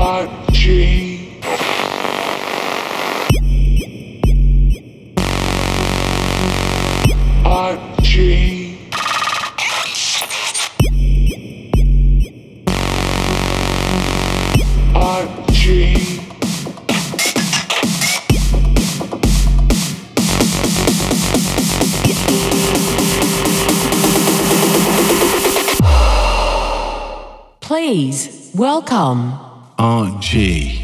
RG. RG. RG. Please welcome RG.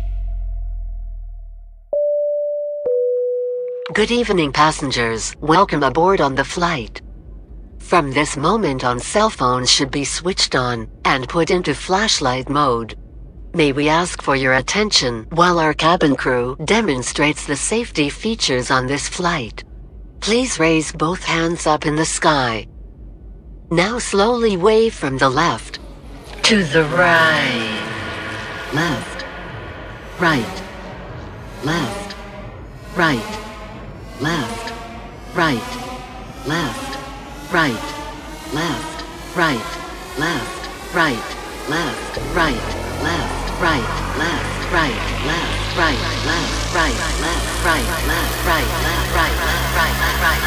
Good evening, passengers. Welcome aboard on the flight. From this moment on, cell phones should be switched on and put into flashlight mode. May we ask for your attention while our cabin crew demonstrates the safety features on this flight. Please raise both hands up in the sky. Now slowly wave from the left to the right. Left. Right. Left. Right. Left. Right. Left. Right. Left. Right. Left. Right. Left. Right. Left. Right. Left. Right. Left. Right. Left. Right. Left. Right. Left. Right. Left. Right. Left. Right. Left. Right.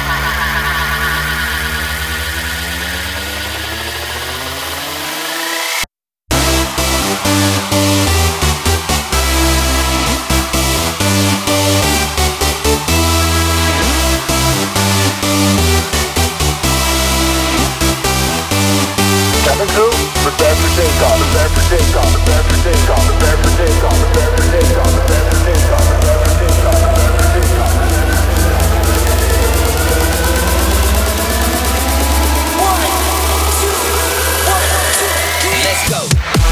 Cabin crew, prepare for takeoff, prepare for takeoff, prepare for takeoff, prepare for takeoff, prepare for takeoff, prepare for takeoff, prepare for takeoff, prepare for takeoff. 1, 2, 1, 2, 3, let's go.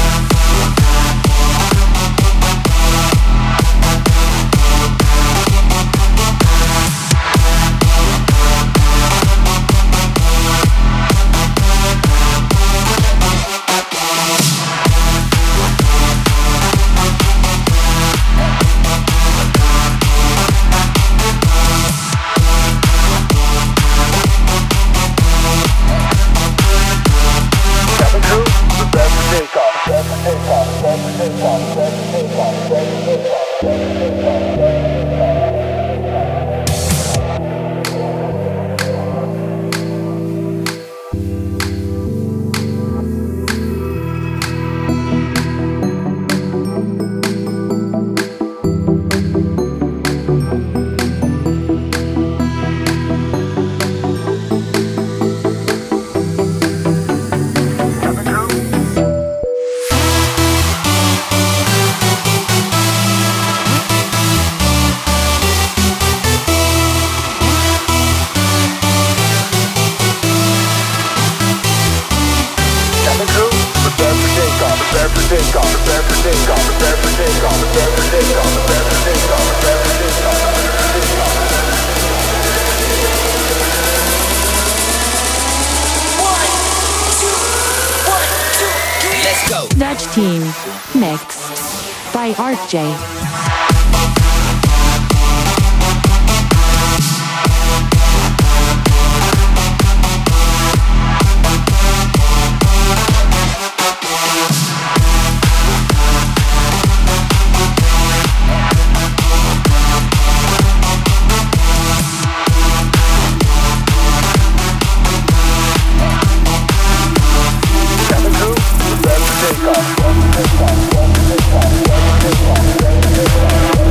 Dutch Team, mixed by RJ. Take off.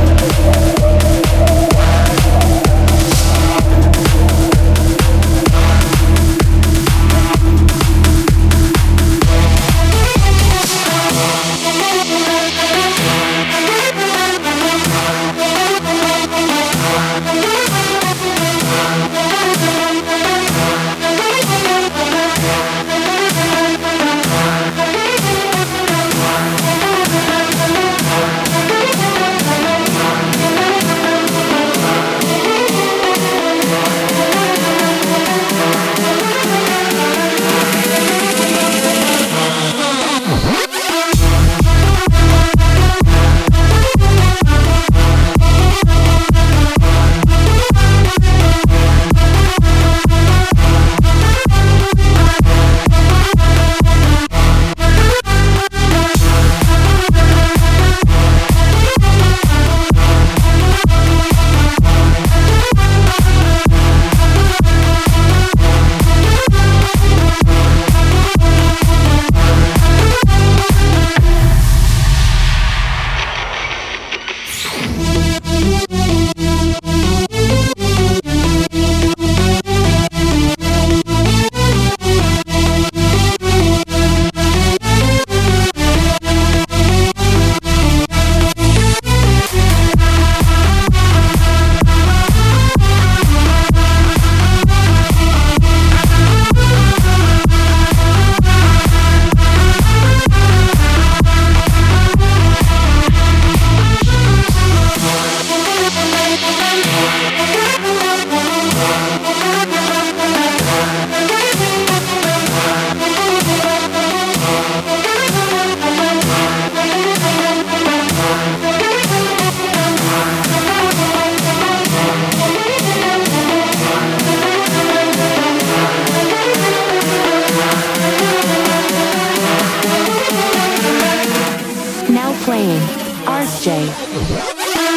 DJing RJ.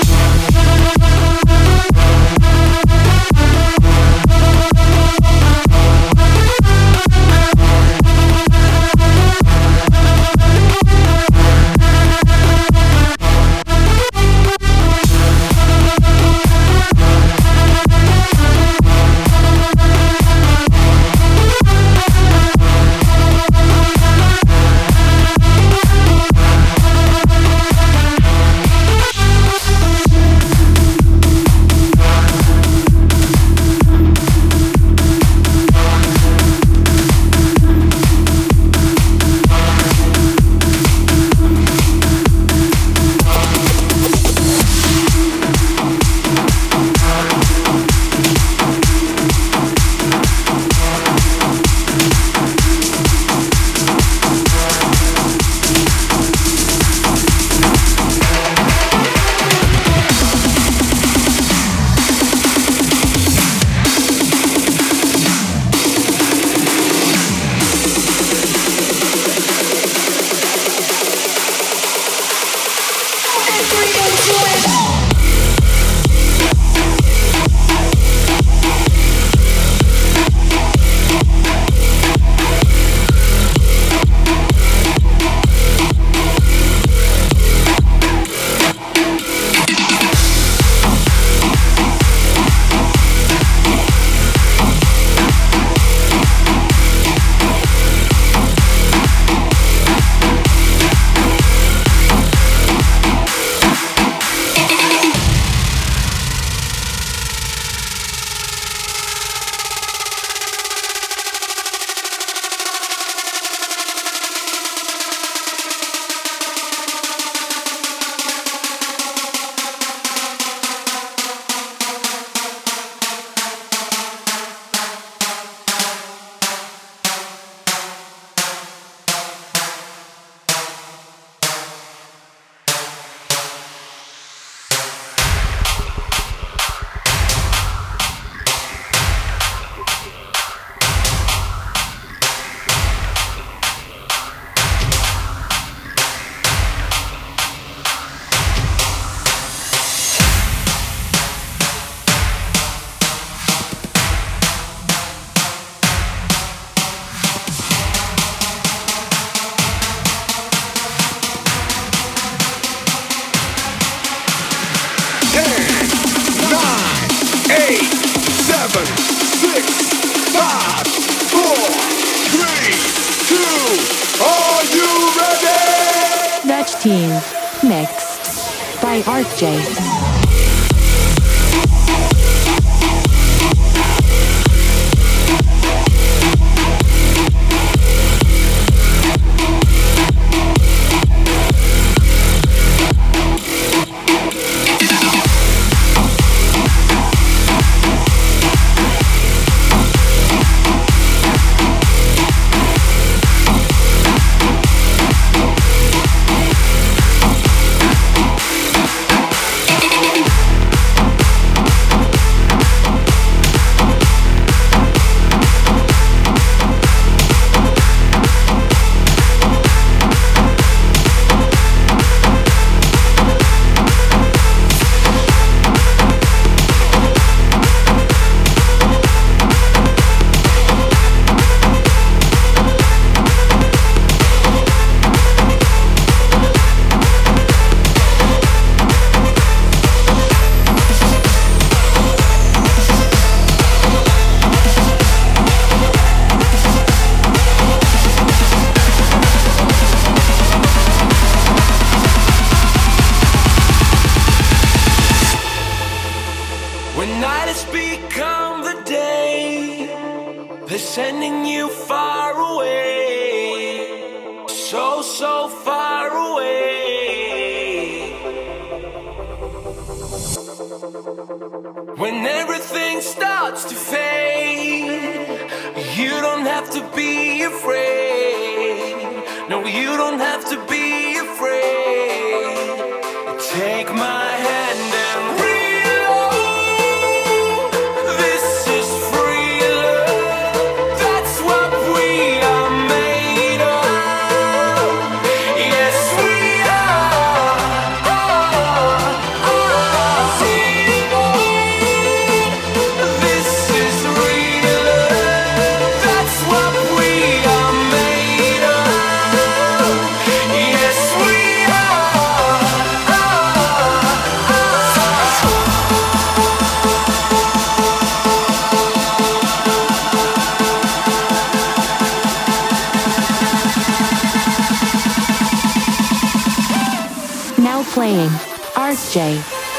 Team mixed by RJ. When everything starts to fade, you don't have to be afraid. No, you don't have to be afraid. Take my hand and reload. This is free love. That's what we are made of. Yes, we are. Playing RJ.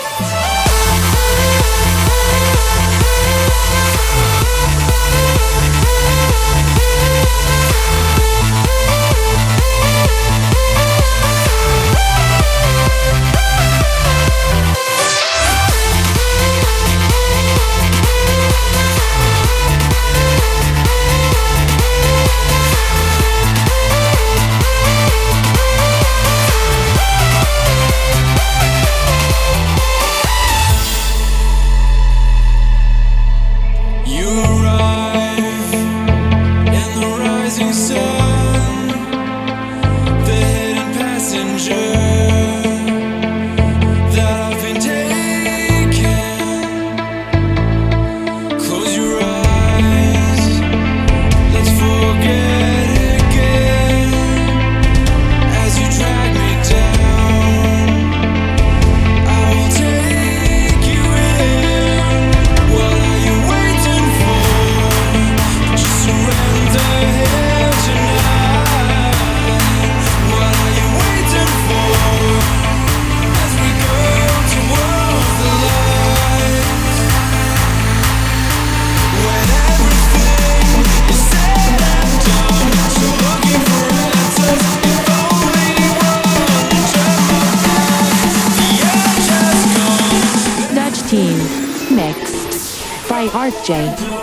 Mixed by RJ.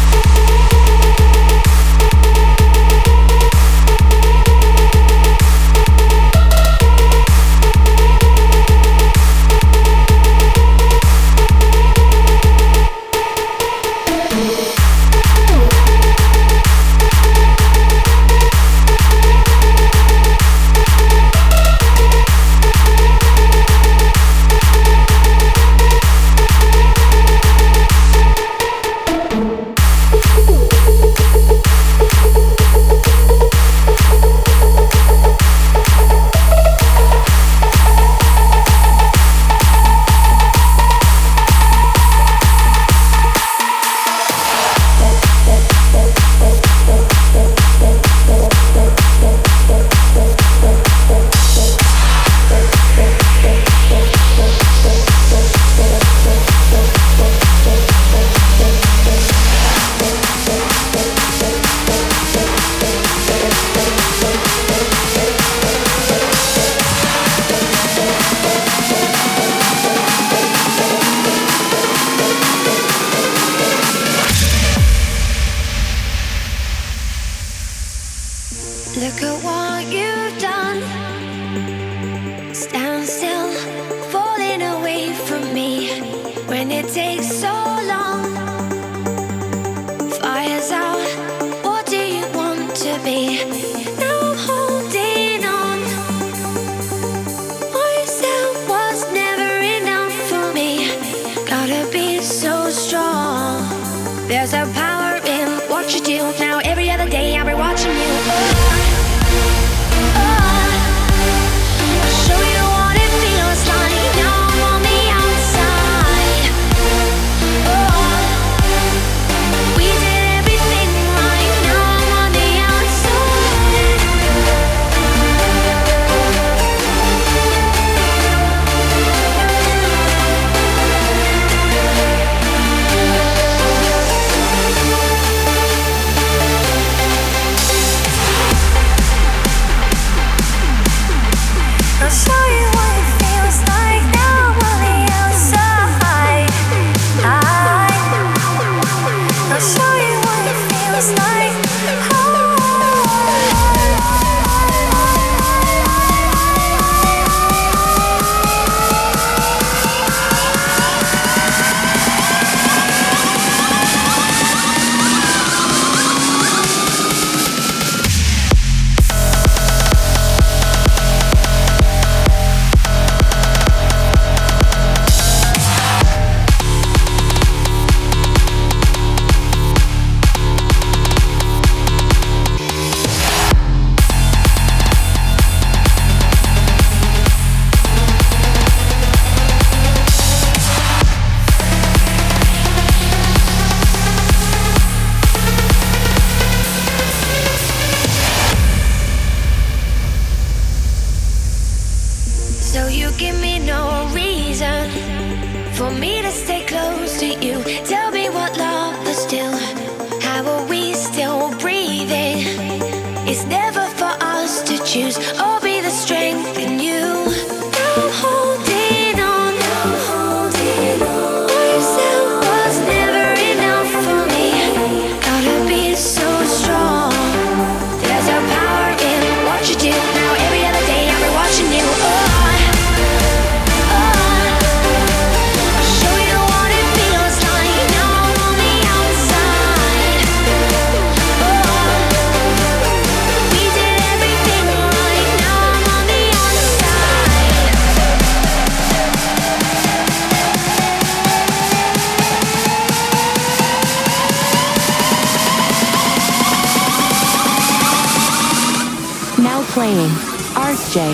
Look at what you've done. Stand still, falling away from me. When it takes so long, fire's out. What do you want to be? Now I'm holding on. What you said was never enough for me. Gotta be so strong. There's a power in what you do. Now every other day I'll be watching you. Show you what it feels like. Now I'm on the outside. It's never for us to choose or be the strength in you. I'm holding on, I'm holding on. Yourself was never enough for me. Gotta be so strong. There's a power in what you do. Now every other day I'll be watching you. I'll show you what it feels like. Now I'm on the outside. We did everything right. Now I'm on the outside. Now playing Art J.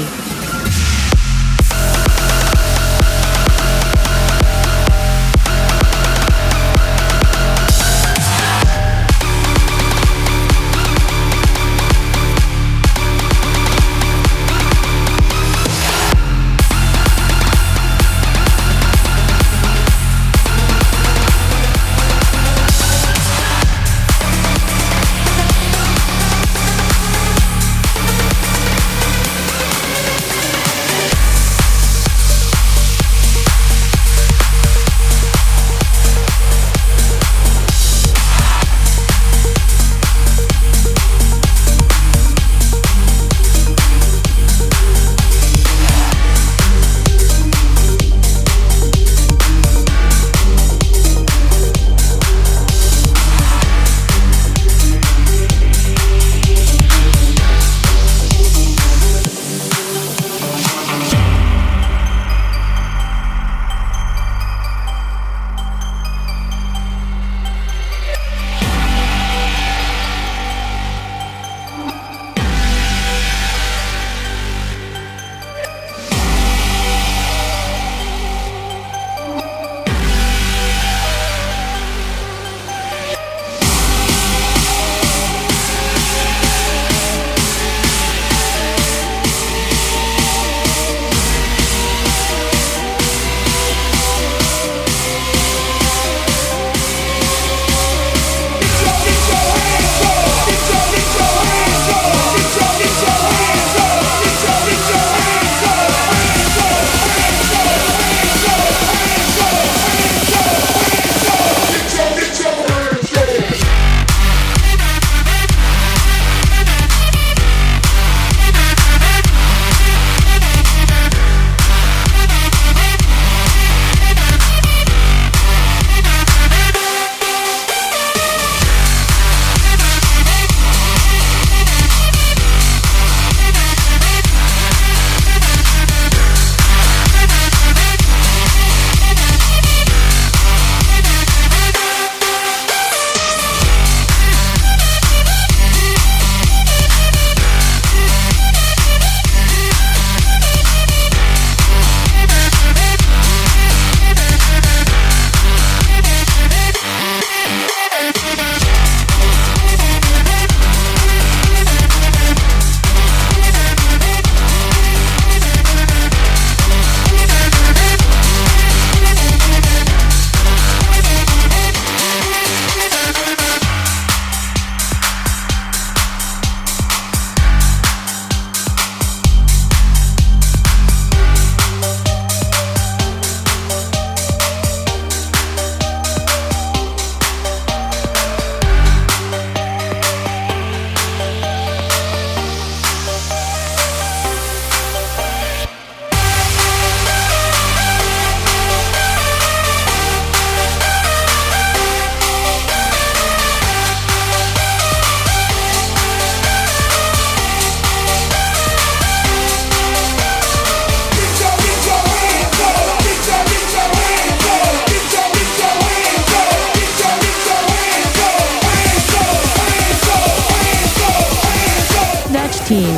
Team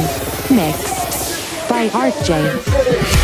mixed by Art J.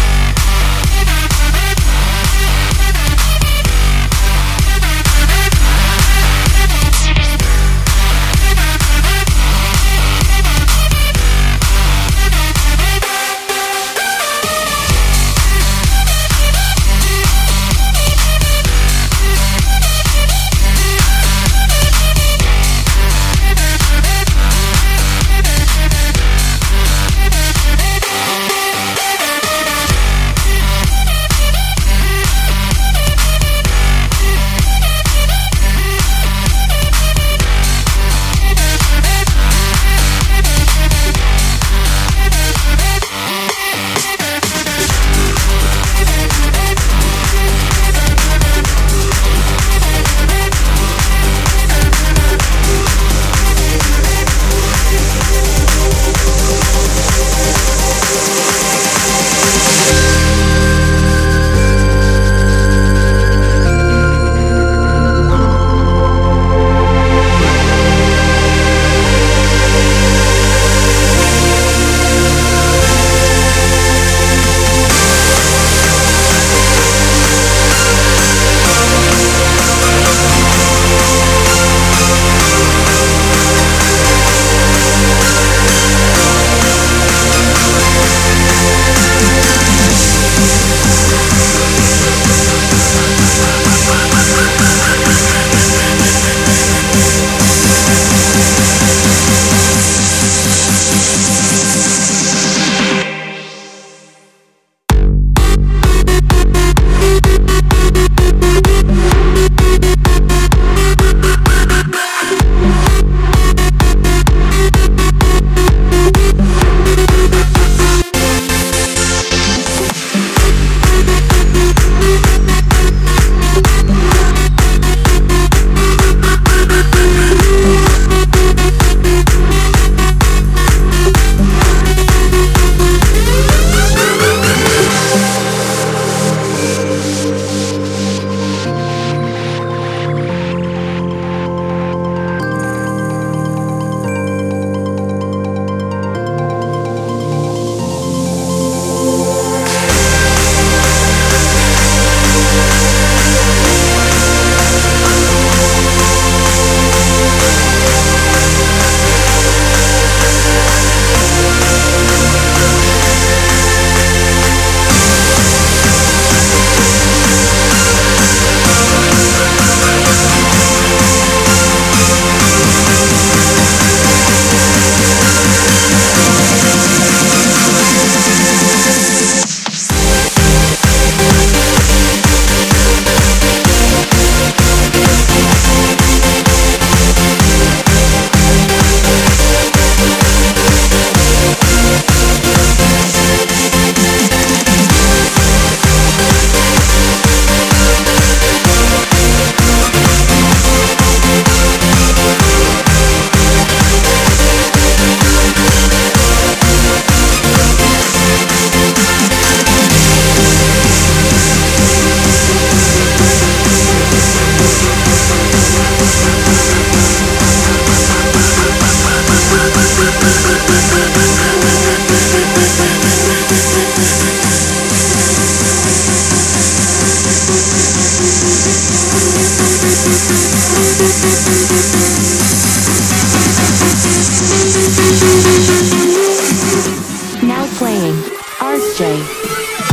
Now playing RJ.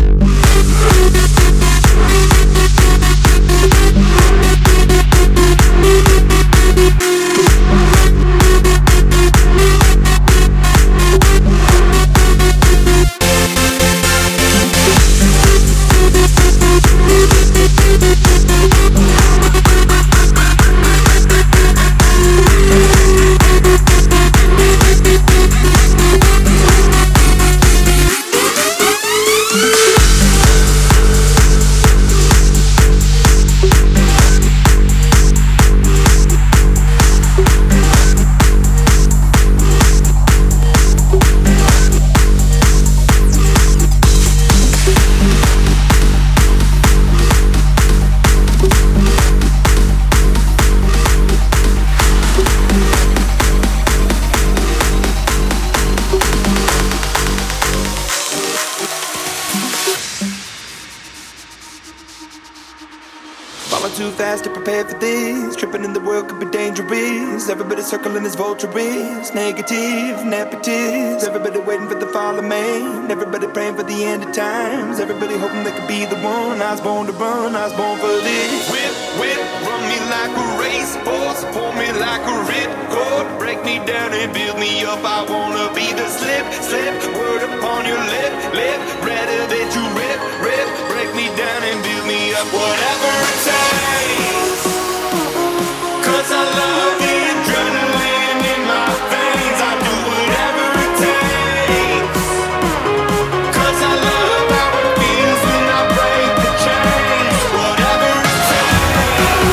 Falling too fast to prepare for this. Tripping in the world could be dangerous. Everybody circling as vultures. Negative, nepotist. Everybody waiting for the fall of man. Everybody praying for the end of times. Everybody hoping they could be the one. I was born to run, I was born for this. Whip, whip, run me like a racehorse, pull me like a ripcord, break me down and build me up. I wanna be the slip, slip, word upon your lip, lip, rather that you rip, rip, break me down and build me up. Whatever it takes, 'cause I love the adrenaline in my veins. I do whatever it takes, 'cause I love how it feels when I break the chains. Whatever it takes,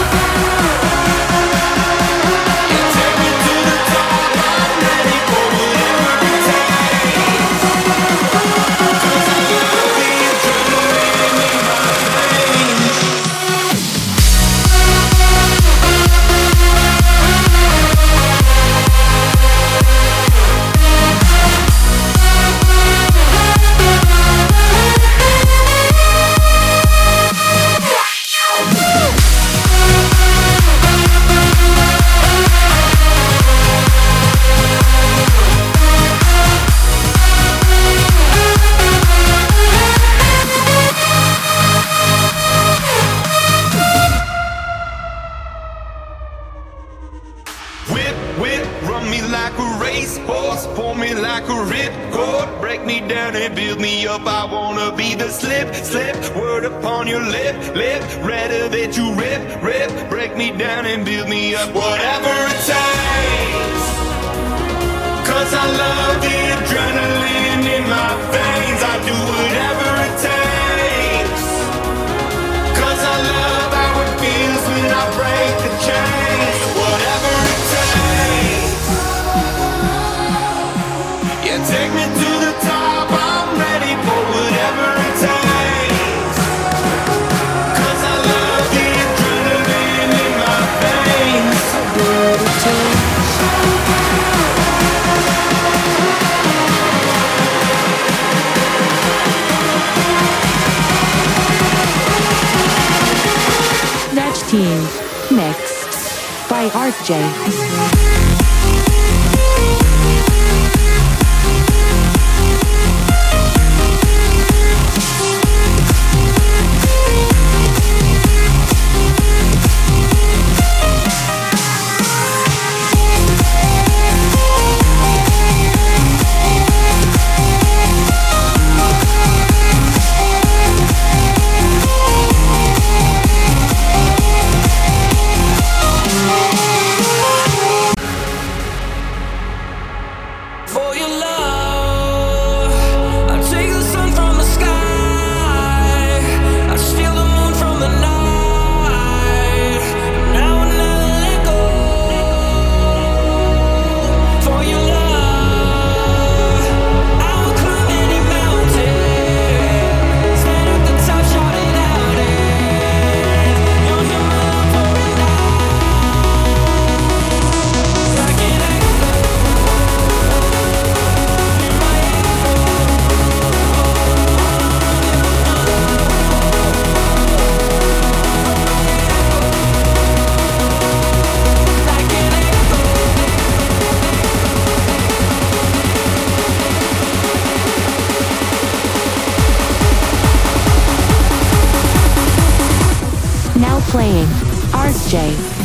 you take me to the top. I'm ready for whatever it takes, 'cause I love the adrenaline in my veins. Whip, whip, run me like a racehorse, pull me like a ripcord, break me down and build me up. I wanna be the slip, slip, word upon your lip, lip, rather that you rip, rip, break me down and build me up. Whatever it takes, 'cause I love the adrenaline in my veins. I do whatever it takes, 'cause I love how it feels when I break the chains. Whatever it takes, yeah, take me to the top. I'm ready for whatever it takes, 'cause I love the adrenaline in my veins. Vetch Team. Mixed by RJ. RJ.